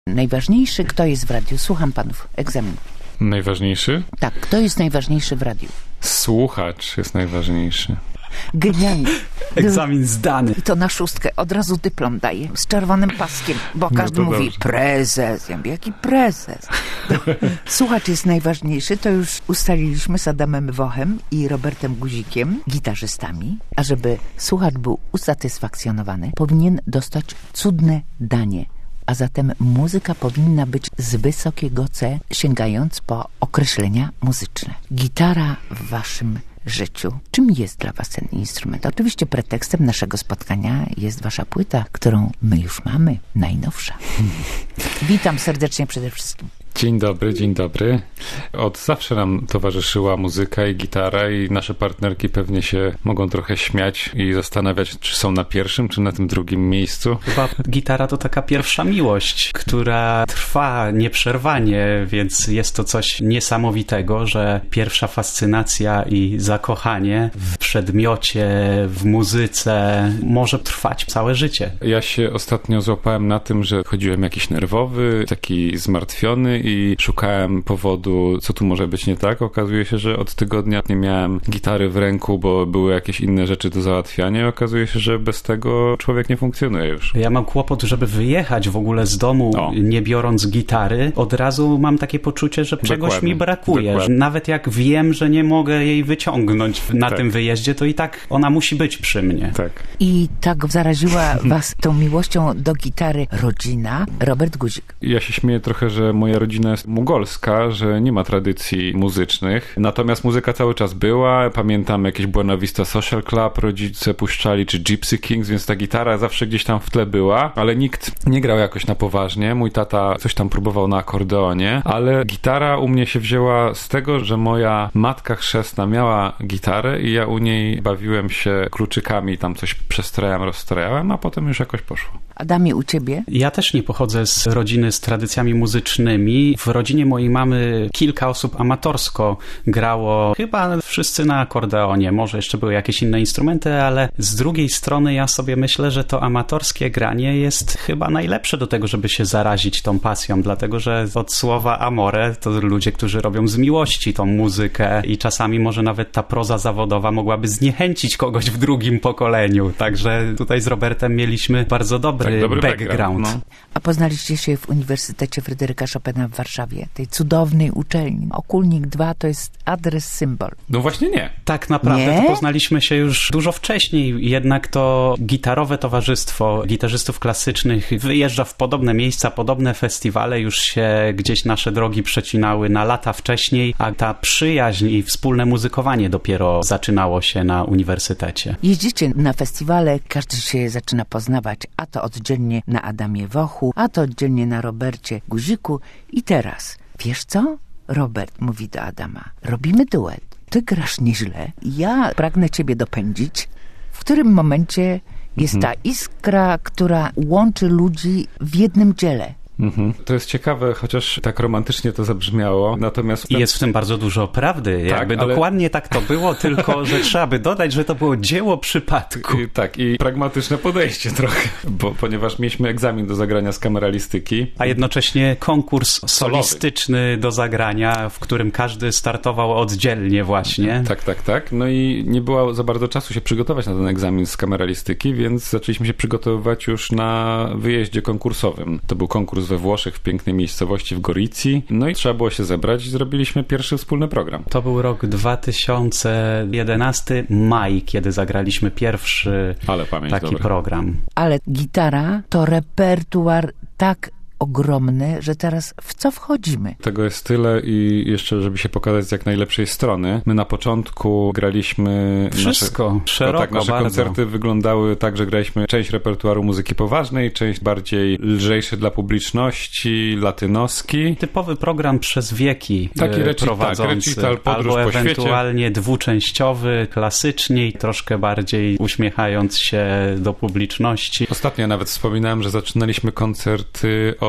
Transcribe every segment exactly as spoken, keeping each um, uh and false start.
Najważniejszy, kto jest w radiu? Słucham panów. Egzamin. Najważniejszy? Tak, kto jest najważniejszy w radiu? Słuchacz jest najważniejszy. Genialnie. Egzamin zdany. I to na szóstkę. Od razu dyplom daje. Z czerwonym paskiem. Bo każdy no mówi dobrze. prezes. Ja mówię, jaki prezes? No, słuchacz jest najważniejszy. To już ustaliliśmy z Adamem Wochem i Robertem Guzikiem, gitarzystami. A żeby słuchacz był usatysfakcjonowany, powinien dostać cudne danie. A zatem muzyka powinna być z wysokiego C, sięgając po określenia muzyczne. Gitara w waszym życiu. Czym jest dla was ten instrument? Oczywiście pretekstem naszego spotkania jest wasza płyta, którą my już mamy, najnowsza. Witam serdecznie przede wszystkim. Dzień dobry, dzień dobry. Od zawsze nam towarzyszyła muzyka i gitara i nasze partnerki pewnie się mogą trochę śmiać i zastanawiać, czy są na pierwszym, czy na tym drugim miejscu. Chyba gitara to taka pierwsza miłość, która trwa nieprzerwanie, więc jest to coś niesamowitego, że pierwsza fascynacja i zakochanie w przedmiocie, w muzyce może trwać całe życie. Ja się ostatnio złapałem na tym, że chodziłem jakiś nerwowy, taki zmartwiony i szukałem powodu, co tu może być nie tak. Okazuje się, że od tygodnia nie miałem gitary w ręku, bo były jakieś inne rzeczy do załatwiania i okazuje się, że bez tego człowiek nie funkcjonuje już. Ja mam kłopot, żeby wyjechać w ogóle z domu, o. nie biorąc gitary. Od razu mam takie poczucie, że czegoś Dokładnie. mi brakuje. Że nawet jak wiem, że nie mogę jej wyciągnąć na tak. tym wyjeździe, to i tak ona musi być przy mnie. Tak. I tak zaraziła was tą miłością do gitary rodzina. Robert Guzik. Ja się śmieję trochę, że moja rodzina jest mugolska, że nie ma tradycji muzycznych. Natomiast muzyka cały czas była. Pamiętam jakieś Buena Vista Social Club rodzice puszczali, czy Gypsy Kings, więc ta gitara zawsze gdzieś tam w tle była, ale nikt nie grał jakoś na poważnie. Mój tata coś tam próbował na akordeonie, ale gitara u mnie się wzięła z tego, że moja matka chrzestna miała gitarę i ja u niej bawiłem się kluczykami, tam coś przestrajałem, rozstrajałem, a potem już jakoś poszło. Adamie, u ciebie? Ja też nie pochodzę z rodziny z tradycjami muzycznymi. W rodzinie mojej mamy kilka osób amatorsko grało. Chyba wszyscy na akordeonie. Może jeszcze były jakieś inne instrumenty, ale z drugiej strony ja sobie myślę, że to amatorskie granie jest chyba najlepsze do tego, żeby się zarazić tą pasją, dlatego że od słowa amore to ludzie, którzy robią z miłości tą muzykę i czasami może nawet ta proza zawodowa mogłaby zniechęcić kogoś w drugim pokoleniu. Także tutaj z Robertem mieliśmy bardzo dobry, tak, dobry background. background. No. A poznaliście się w Uniwersytecie Fryderyka Chopina w Warszawie, tej cudownej uczelni. Okulnik dwa to jest adres, symbol. No właśnie nie. Tak naprawdę nie? to poznaliśmy się już dużo wcześniej, jednak to gitarowe towarzystwo gitarzystów klasycznych wyjeżdża w podobne miejsca, podobne festiwale, już się gdzieś nasze drogi przecinały na lata wcześniej, a ta przyjaźń i wspólne muzykowanie dopiero zaczynało się na uniwersytecie. Jeździcie na festiwale, każdy się zaczyna poznawać, a to oddzielnie na Adamie Wochu, a to oddzielnie na Robercie Guziku. I teraz, wiesz co? Robert mówi do Adama, robimy duet. Ty grasz nieźle, ja pragnę ciebie dopędzić. W którym momencie jest mhm. ta iskra, która łączy ludzi w jednym dziele? Mhm. To jest ciekawe, chociaż tak romantycznie to zabrzmiało, natomiast... I jest w tym bardzo dużo prawdy, tak, jakby ale... dokładnie tak to było, tylko że trzeba by dodać, że to było dzieło przypadku. I, tak, i pragmatyczne podejście trochę, bo ponieważ mieliśmy egzamin do zagrania z kameralistyki. A jednocześnie konkurs solistyczny do zagrania, w którym każdy startował oddzielnie właśnie. Tak, tak, tak. No i nie było za bardzo czasu się przygotować na ten egzamin z kameralistyki, więc zaczęliśmy się przygotowywać już na wyjeździe konkursowym. To był konkurs we Włoszech, w pięknej miejscowości w Gorici. No i trzeba było się zebrać i zrobiliśmy pierwszy wspólny program. To był rok dwa tysiące jedenasty, maj, kiedy zagraliśmy pierwszy Ale pamięć taki dobra. program. Ale gitara to repertuar tak ogromny, że teraz w co wchodzimy? Tego jest tyle i jeszcze, żeby się pokazać z jak najlepszej strony. My na początku graliśmy... Wszystko, nasze, szeroko, tak, nasze bardzo. koncerty wyglądały tak, że graliśmy część repertuaru muzyki poważnej, część bardziej lżejszy dla publiczności, latynoski. Typowy program przez wieki Taki reci- prowadzący. Tak, recital, podróż albo po świecie. ewentualnie dwuczęściowy, klasycznie, troszkę bardziej uśmiechając się do publiczności. Ostatnio nawet wspominałem, że zaczynaliśmy koncerty od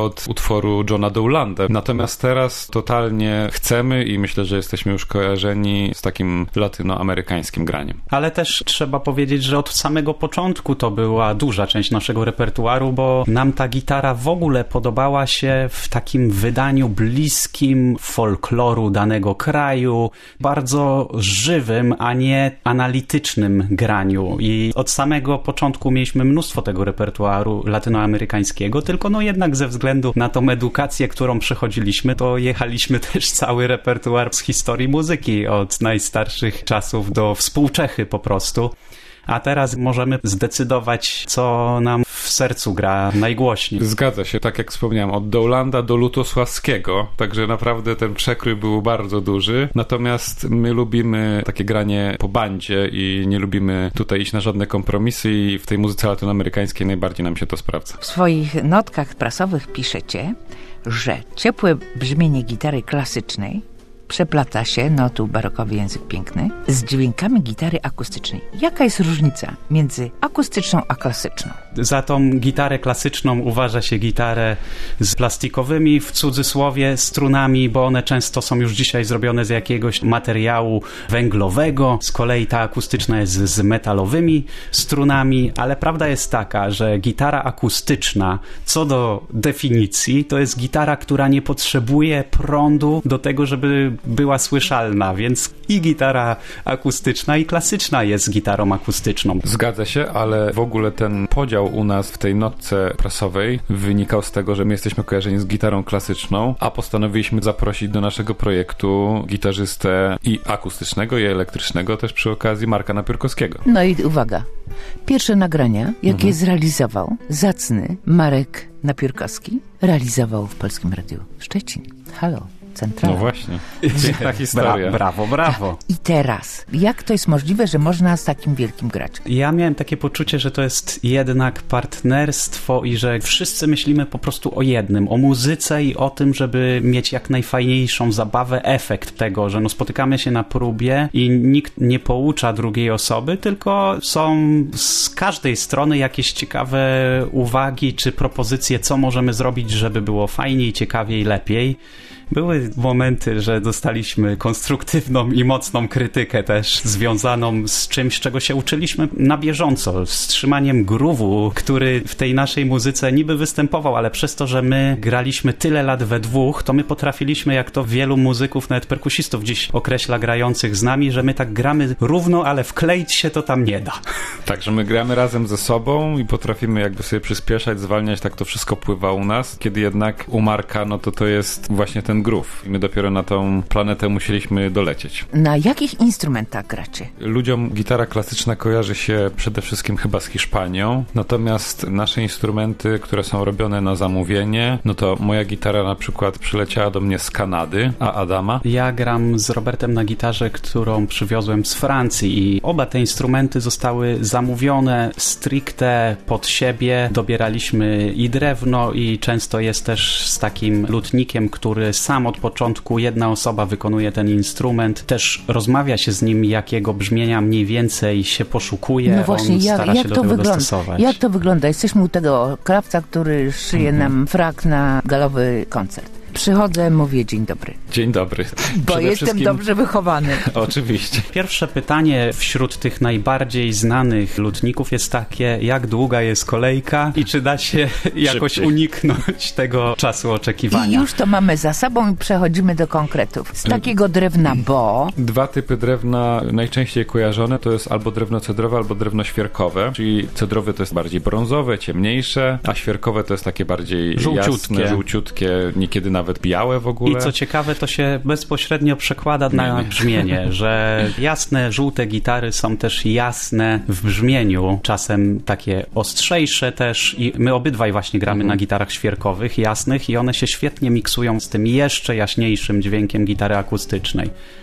od utworu Johna Dowlanda. Natomiast teraz totalnie chcemy i myślę, że jesteśmy już kojarzeni z takim latynoamerykańskim graniem. Ale też trzeba powiedzieć, że od samego początku to była duża część naszego repertuaru, bo nam ta gitara w ogóle podobała się w takim wydaniu bliskim folkloru danego kraju, bardzo żywym, a nie analitycznym graniu. I od samego początku mieliśmy mnóstwo tego repertuaru latynoamerykańskiego, tylko no jednak ze względu na tą edukację, którą przechodziliśmy, to jechaliśmy też cały repertuar z historii muzyki, od najstarszych czasów do współczechy po prostu. A teraz możemy zdecydować, co nam w sercu gra najgłośniej. Zgadza się, tak jak wspomniałem, od Dowlanda do Lutosławskiego, także naprawdę ten przekrój był bardzo duży. Natomiast my lubimy takie granie po bandzie i nie lubimy tutaj iść na żadne kompromisy i w tej muzyce latynoamerykańskiej najbardziej nam się to sprawdza. W swoich notkach prasowych piszecie, że ciepłe brzmienie gitary klasycznej przeplata się, no tu barokowy język piękny, z dźwiękami gitary akustycznej. Jaka jest różnica między akustyczną a klasyczną? Za tą gitarę klasyczną uważa się gitarę z plastikowymi, w cudzysłowie, strunami, bo one często są już dzisiaj zrobione z jakiegoś materiału węglowego. Z kolei ta akustyczna jest z metalowymi strunami, ale prawda jest taka, że gitara akustyczna, co do definicji, to jest gitara, która nie potrzebuje prądu do tego, żeby była słyszalna, więc i gitara akustyczna, i klasyczna jest gitarą akustyczną. Zgadza się, ale w ogóle ten podział u nas w tej notce prasowej wynikał z tego, że my jesteśmy kojarzeni z gitarą klasyczną, a postanowiliśmy zaprosić do naszego projektu gitarzystę i akustycznego, i elektrycznego też przy okazji Marka Napiórkowskiego. No i uwaga, pierwsze nagrania, jakie mhm. zrealizował zacny Marek Napiórkowski, realizował w Polskim Radiu Szczecin. Halo. Centrala. No właśnie. Piękna historia. Bra- brawo, brawo. I teraz, jak to jest możliwe, że można z takim wielkim grać? Ja miałem takie poczucie, że to jest jednak partnerstwo i że wszyscy myślimy po prostu o jednym, o muzyce i o tym, żeby mieć jak najfajniejszą zabawę, efekt tego, że no spotykamy się na próbie i nikt nie poucza drugiej osoby, tylko są z każdej strony jakieś ciekawe uwagi czy propozycje, co możemy zrobić, żeby było fajniej, ciekawiej, lepiej. Były momenty, że dostaliśmy konstruktywną i mocną krytykę też związaną z czymś, czego się uczyliśmy na bieżąco, z trzymaniem groove'u, który w tej naszej muzyce niby występował, ale przez to, że my graliśmy tyle lat we dwóch, to my potrafiliśmy, jak to wielu muzyków, nawet perkusistów dziś określa grających z nami, że my tak gramy równo, ale wkleić się to tam nie da. Tak, że my gramy razem ze sobą i potrafimy jakby sobie przyspieszać, zwalniać, tak to wszystko pływa u nas, kiedy jednak u Marka, no to to jest właśnie ten groove i my dopiero na tą planetę musieliśmy dolecieć. Na jakich instrumentach gracie? Ludziom gitara klasyczna kojarzy się przede wszystkim chyba z Hiszpanią, natomiast nasze instrumenty, które są robione na zamówienie, no to moja gitara na przykład przyleciała do mnie z Kanady, a Adama? Ja gram z Robertem na gitarze, którą przywiozłem z Francji i oba te instrumenty zostały zamówione stricte pod siebie. Dobieraliśmy i drewno i często jest też z takim lutnikiem, który sam od początku, jedna osoba wykonuje ten instrument, też rozmawia się z nim, jakiego brzmienia mniej więcej się poszukuje. No właśnie, on jak, stara jak się do to tego wygląda? dostosować. Jak to wygląda? Jesteśmy u tego krawca, który szyje mm-hmm. nam frak na galowy koncert. Przychodzę, mówię dzień dobry. Dzień dobry. Bo jestem wszystkim... dobrze wychowany. Oczywiście. Pierwsze pytanie wśród tych najbardziej znanych lutników jest takie, jak długa jest kolejka i czy da się jakoś Szybciej. uniknąć tego czasu oczekiwania. I już to mamy za sobą i przechodzimy do konkretów. Z takiego drewna, bo... Dwa typy drewna najczęściej kojarzone to jest albo drewno cedrowe, albo drewno świerkowe. Czyli cedrowe to jest bardziej brązowe, ciemniejsze, a świerkowe to jest takie bardziej żółciutkie, jasne, żółciutkie, niekiedy nawet nawet białe w ogóle. I co ciekawe, to się bezpośrednio przekłada na brzmienie, że jasne, żółte gitary są też jasne w brzmieniu, czasem takie ostrzejsze też i my obydwaj właśnie gramy mhm. na gitarach świerkowych, jasnych i one się świetnie miksują z tym jeszcze jaśniejszym dźwiękiem gitary akustycznej.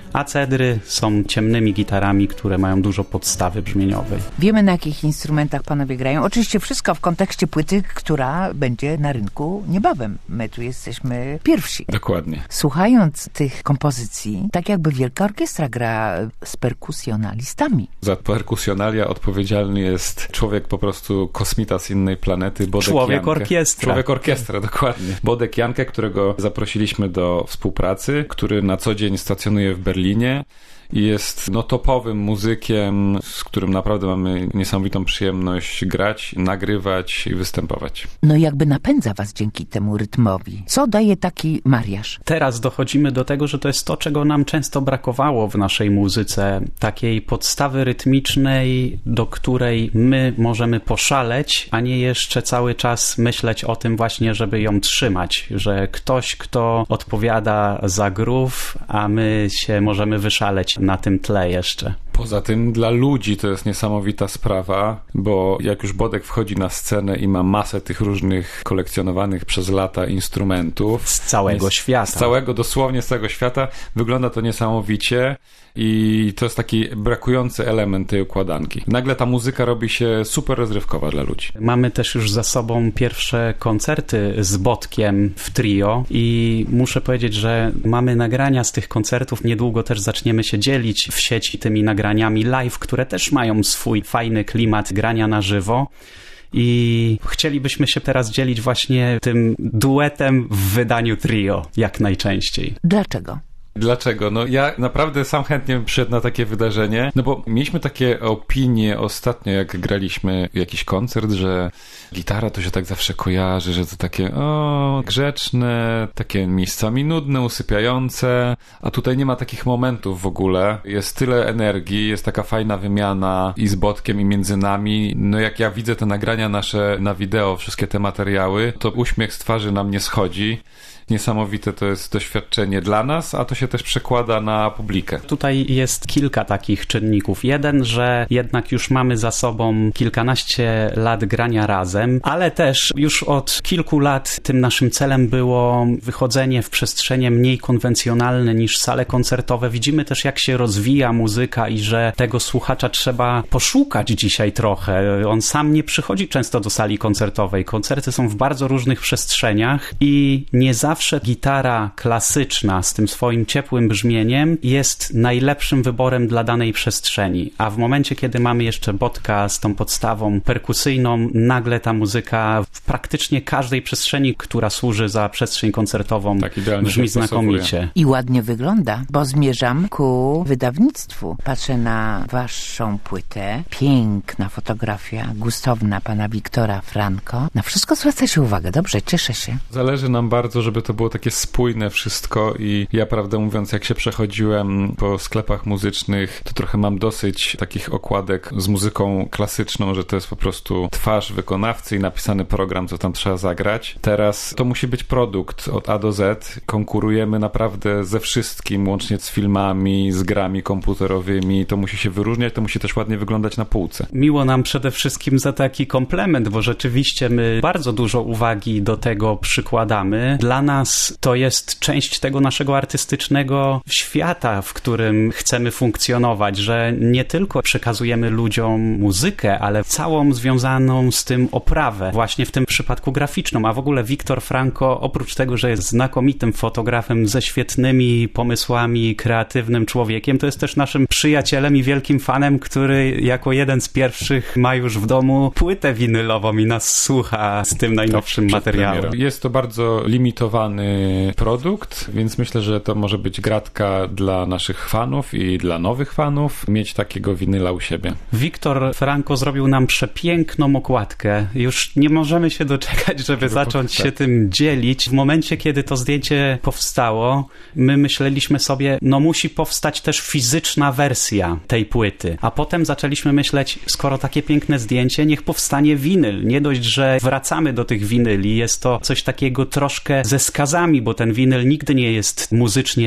a cedry są ciemnymi gitarami, które mają dużo podstawy brzmieniowej. Wiemy, na jakich instrumentach panowie grają. Oczywiście wszystko w kontekście płyty, która będzie na rynku niebawem. My tu jesteśmy pierwsi. Dokładnie. Słuchając tych kompozycji, tak jakby Wielka Orkiestra gra z perkusjonalistami. Za perkusjonalia odpowiedzialny jest człowiek, po prostu kosmita z innej planety, Bodek Człowiek Jankę. orkiestra. Człowiek orkiestra, dokładnie. Bodek Jankę, którego zaprosiliśmy do współpracy, który na co dzień stacjonuje w Berlinie i jest no, topowym muzykiem, z którym naprawdę mamy niesamowitą przyjemność grać, nagrywać i występować. No jakby napędza was dzięki temu rytmowi. Co daje taki mariaż? Teraz dochodzimy do tego, że to jest to, czego nam często brakowało w naszej muzyce. Takiej podstawy rytmicznej, do której my możemy poszaleć, a nie jeszcze cały czas myśleć o tym właśnie, żeby ją trzymać. Że ktoś, kto odpowiada za groove, a my się możemy wyszaleć na tym tle jeszcze. Poza tym dla ludzi to jest niesamowita sprawa, bo jak już Bodek wchodzi na scenę i ma masę tych różnych kolekcjonowanych przez lata instrumentów. Z całego jest, świata. Z całego, dosłownie z całego świata. Wygląda to niesamowicie i to jest taki brakujący element tej układanki. Nagle ta muzyka robi się super rozrywkowa dla ludzi. Mamy też już za sobą pierwsze koncerty z Bodkiem w trio i muszę powiedzieć, że mamy nagrania z tych koncertów. Niedługo też zaczniemy się dzielić w sieci tymi nagraniami live, które też mają swój fajny klimat grania na żywo. I chcielibyśmy się teraz dzielić właśnie tym duetem w wydaniu trio, jak najczęściej. Dlaczego? Dlaczego? No ja naprawdę sam chętnie bym przyszedł na takie wydarzenie, no bo mieliśmy takie opinie ostatnio, jak graliśmy jakiś koncert, że gitara to się tak zawsze kojarzy, że to takie o, grzeczne, takie miejscami nudne, usypiające, a tutaj nie ma takich momentów w ogóle. Jest tyle energii, jest taka fajna wymiana i z Bodkiem, i między nami. No jak ja widzę te nagrania nasze na wideo, wszystkie te materiały, to uśmiech z twarzy nam nie schodzi. Niesamowite to jest doświadczenie dla nas, a to się też przekłada na publikę. Tutaj jest kilka takich czynników. Jeden, że jednak już mamy za sobą kilkanaście lat grania razem, ale też już od kilku lat tym naszym celem było wychodzenie w przestrzenie mniej konwencjonalne niż sale koncertowe. Widzimy też, jak się rozwija muzyka i że tego słuchacza trzeba poszukać dzisiaj trochę. On sam nie przychodzi często do sali koncertowej. Koncerty są w bardzo różnych przestrzeniach i nie zawsze Zawsze gitara klasyczna z tym swoim ciepłym brzmieniem jest najlepszym wyborem dla danej przestrzeni, a w momencie, kiedy mamy jeszcze Bodka z tą podstawą perkusyjną, nagle ta muzyka w praktycznie każdej przestrzeni, która służy za przestrzeń koncertową, tak brzmi znakomicie. I ładnie wygląda, bo zmierzam ku wydawnictwu. Patrzę na waszą płytę. Piękna fotografia, gustowna pana Wiktora Franco. Na wszystko zwraca się uwagę. Dobrze, cieszę się. Zależy nam bardzo, żeby to było takie spójne wszystko i ja, prawdę mówiąc, jak się przechodziłem po sklepach muzycznych, to trochę mam dosyć takich okładek z muzyką klasyczną, że to jest po prostu twarz wykonawcy i napisany program, co tam trzeba zagrać. Teraz to musi być produkt od A do Z. Konkurujemy naprawdę ze wszystkim, łącznie z filmami, z grami komputerowymi. To musi się wyróżniać, to musi też ładnie wyglądać na półce. Miło nam przede wszystkim za taki komplement, bo rzeczywiście my bardzo dużo uwagi do tego przykładamy. Dla nas to jest część tego naszego artystycznego świata, w którym chcemy funkcjonować, że nie tylko przekazujemy ludziom muzykę, ale całą związaną z tym oprawę, właśnie w tym przypadku graficzną, a w ogóle Wiktor Franco, oprócz tego, że jest znakomitym fotografem ze świetnymi pomysłami, kreatywnym człowiekiem, to jest też naszym przyjacielem i wielkim fanem, który jako jeden z pierwszych ma już w domu płytę winylową i nas słucha z tym najnowszym to materiałem. Jest to bardzo limitowany produkt, więc myślę, że to może być gratka dla naszych fanów i dla nowych fanów, mieć takiego winyla u siebie. Wiktor Franco zrobił nam przepiękną okładkę. Już nie możemy się doczekać, żeby zacząć się tym dzielić. W momencie, kiedy to zdjęcie powstało, my myśleliśmy sobie, no musi powstać też fizyczna wersja tej płyty. A potem zaczęliśmy myśleć, skoro takie piękne zdjęcie, niech powstanie winyl. Nie dość, że wracamy do tych winyli, jest to coś takiego troszkę ze skazami, bo ten winyl nigdy nie jest muzycznie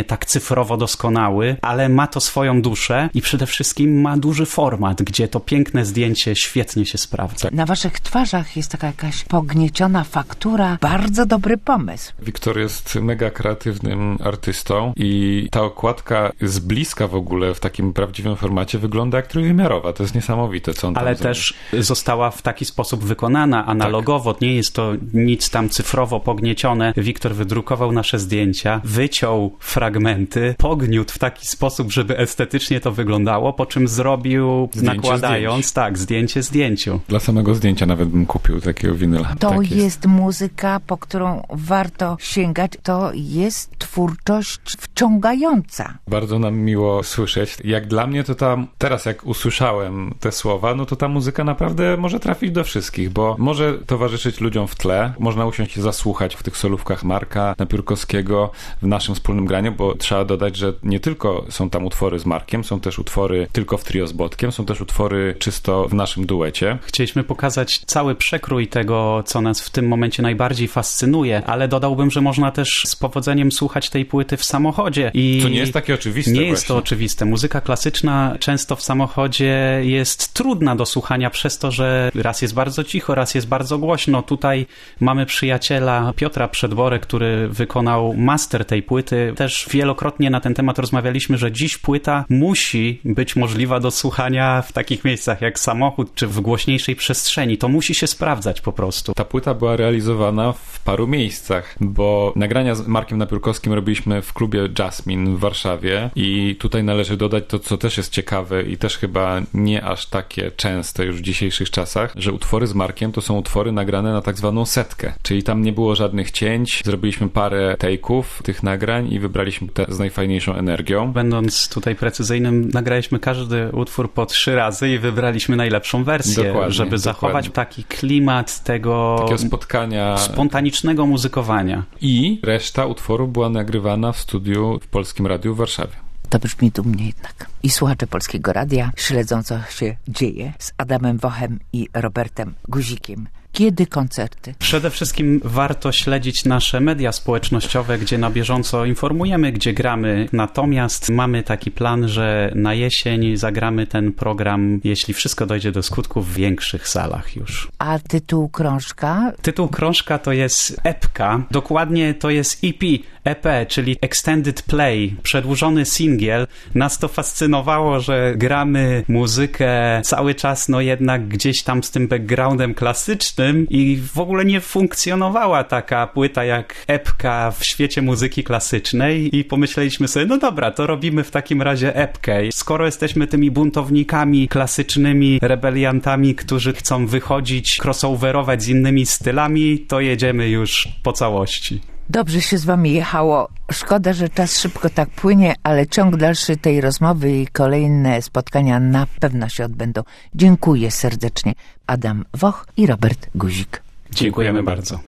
nie tak cyfrowo doskonały, ale ma to swoją duszę i przede wszystkim ma duży format, gdzie to piękne zdjęcie świetnie się sprawdza. Na waszych twarzach jest taka jakaś pognieciona faktura. Bardzo dobry pomysł. Wiktor jest mega kreatywnym artystą i ta okładka z bliska w ogóle w takim prawdziwym formacie wygląda jak trójwymiarowa. To jest niesamowite, co on tam Ale zrobił. też została w taki sposób wykonana analogowo. Tak. Nie jest to nic tam cyfrowo pogniecione. Wiktor wydrukował nasze zdjęcia, wyciął fragmenty, pogniótł w taki sposób, żeby estetycznie to wyglądało, po czym zrobił, zdjęcie nakładając, zdjęć. tak, zdjęcie zdjęciu. Dla samego zdjęcia nawet bym kupił takiego winyla. To tak jest. jest muzyka, po którą warto sięgać. To jest twórczość wciągająca. Bardzo nam miło słyszeć. Jak dla mnie to tam, teraz jak usłyszałem te słowa, no to ta muzyka naprawdę może trafić do wszystkich, bo może towarzyszyć ludziom w tle, można usiąść i zasłuchać w tych solówkach Marka Napiórkowskiego w naszym wspólnym graniu, bo trzeba dodać, że nie tylko są tam utwory z Markiem, są też utwory tylko w trio z Botkiem, są też utwory czysto w naszym duecie. Chcieliśmy pokazać cały przekrój tego, co nas w tym momencie najbardziej fascynuje, ale dodałbym, że można też z powodzeniem słuchać tej płyty w samochodzie. I to nie jest takie oczywiste. Nie właśnie. jest to oczywiste. Muzyka klasyczna często w samochodzie jest trudna do słuchania przez to, że raz jest bardzo cicho, raz jest bardzo głośno. Tutaj mamy przyjaciela Piotra Przedworek, który wykonał master tej płyty. Też wielokrotnie na ten temat rozmawialiśmy, że dziś płyta musi być możliwa do słuchania w takich miejscach jak samochód, czy w głośniejszej przestrzeni. To musi się sprawdzać po prostu. Ta płyta była realizowana w paru miejscach, bo nagrania z Markiem Napiórkowskim robiliśmy w klubie Jasmine w Warszawie i tutaj należy dodać to, co też jest ciekawe i też chyba nie aż takie częste już w dzisiejszych czasach, że utwory z Markiem to są utwory nagrane na tak zwaną setkę, czyli tam nie było żadnych cięć, zrobiliśmy parę take'ów tych nagrań i wybraliśmy te z najfajniejszą energią. Będąc tutaj precyzyjnym, nagraliśmy każdy utwór po trzy razy i wybraliśmy najlepszą wersję, dokładnie, żeby dokładnie. zachować taki klimat tego takiego spotkania, spontanicznego muzykowania. I reszta utworów była nagrywana w studiu w Polskim Radiu w Warszawie. To brzmi dumnie jednak. I słuchacze Polskiego Radia śledzą, co się dzieje z Adamem Wochem i Robertem Guzikiem. Kiedy koncerty? Przede wszystkim warto śledzić nasze media społecznościowe, gdzie na bieżąco informujemy, gdzie gramy. Natomiast mamy taki plan, że na jesień zagramy ten program, jeśli wszystko dojdzie do skutku, w większych salach już. A tytuł krążka? Tytuł krążka to jest epka. Dokładnie to jest E P, E P, czyli Extended Play, przedłużony singiel. Nas to fascynowało, że gramy muzykę cały czas, no jednak gdzieś tam z tym backgroundem klasycznym, i w ogóle nie funkcjonowała taka płyta jak epka w świecie muzyki klasycznej i pomyśleliśmy sobie, no dobra, to robimy w takim razie epkę. Skoro jesteśmy tymi buntownikami klasycznymi, rebeliantami, którzy chcą wychodzić, crossoverować z innymi stylami, to jedziemy już po całości. Dobrze się z wami jechało. Szkoda, że czas szybko tak płynie, ale ciąg dalszy tej rozmowy i kolejne spotkania na pewno się odbędą. Dziękuję serdecznie. Adam Woch i Robert Guzik. Dziękujemy bardzo.